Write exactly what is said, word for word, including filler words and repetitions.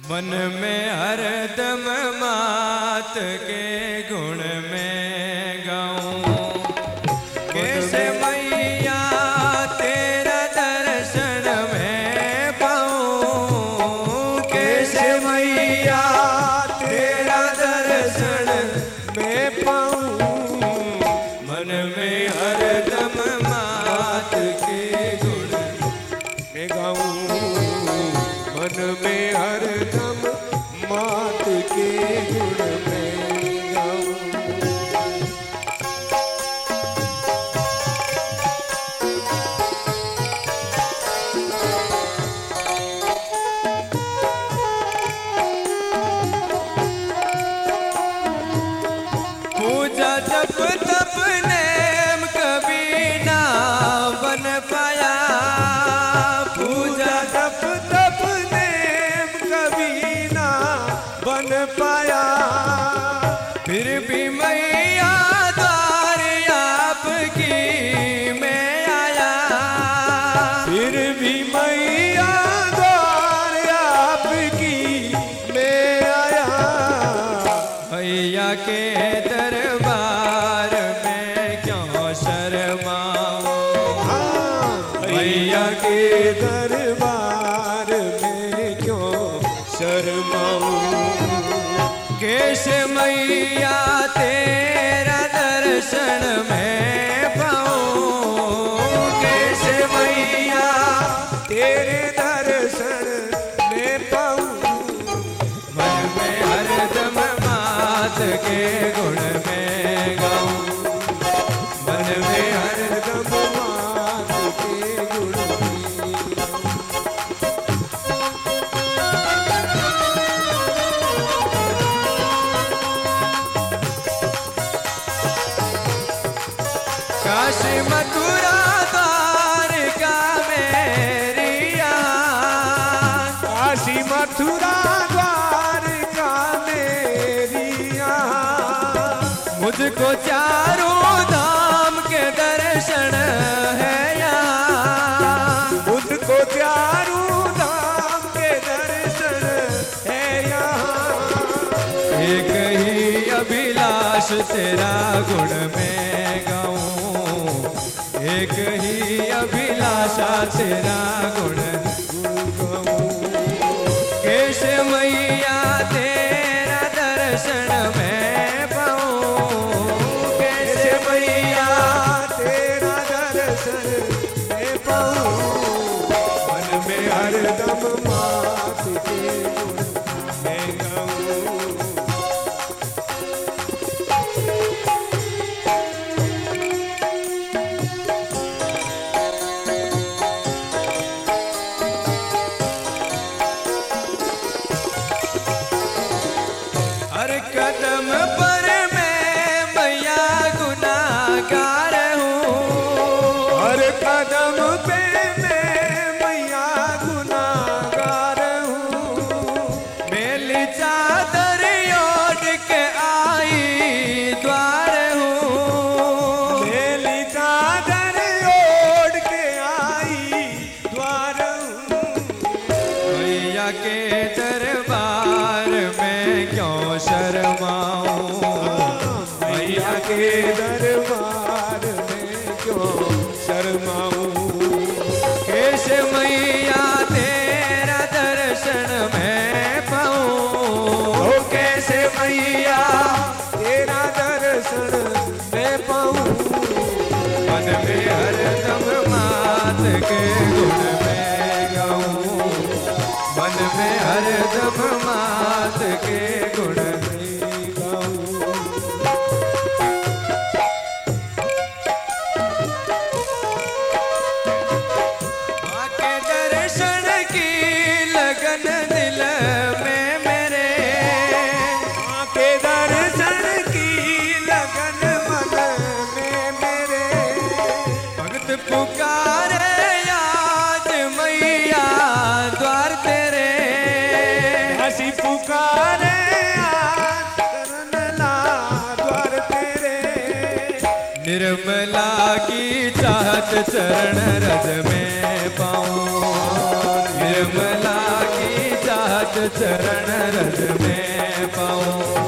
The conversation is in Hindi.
मन में हरदम मात के गुण में गाऊं। कैसे मैया तेरा दर्शन में पाऊं। कैसे मैया तेरा दर्शन में पाऊं। मन में हरदम मात के गुण में गाऊं। मन में हरदम मात के गुण में गाऊं। पूजा जप तप नेम कभी ना बन पाया। पूजा जप तप नेम कभी ना बन पाया। फिर भी मैया द्वार आपकी मैं आया। फिर भी मैया द्वार आपकी मैं आया। मैया के दरबार में क्यों शर्माऊं। मैया के दरबार में क्यों शर्माऊं। कैसे मैया तेरा दर्शन में पाऊं। कैसे मैया तेरे दर्शन में पाऊं। मन में हरदम मात के गुण में गाऊं। मन में हरदम मात के गुण में काशी मथुरा द्वारका मेरी यहाँ। काशी मथुरा द्वारका मेरी यहाँ। मुझको चारों धाम के दर्शन है यहाँ। मुझको चारों धाम के दर्शन है यहाँ। एक ही अभिलाष तेरा गुण में गाऊं। एक ही अभिलाषा तेरा गुण गाऊं। कैसे मैया तेरा दर्शन में पाऊं। कैसे मैया तेरा दर्शन में पाऊं। मन में हरदम मात के गुण में गाऊं। हर कदम पर मैं मैया गुनाहगार हूँ। हर कदम पे मैं मैया गुनाहगार हूँ। मेली चादर ओढ़ के आई द्वार हूँ। मेली चादर ओढ़ के आई द्वार हूँ। मैया के दरबार में क्यों शर्माऊं। मैया के दरबार में क्यों शर्माऊं। कैसे मैया तेरा दर्शन में पाऊं। कैसे मैया तेरा दर्शन में पाऊं। मन में हरदम मात के गुण में गाऊं। मन में हरदम मात के गुण में गाऊं। माँ के दर्शन की लगन दिल में मेरे। माँ के दर्शन की लगन मन में मेरे। भक्त पुकारे आज मैया द्वार तेरे। हंसी पुकारे आज करनला द्वार तेरे। निर्मला की चाहत चरण रज में पाऊं। निर्मला की चाहत चरण रज में पाऊं।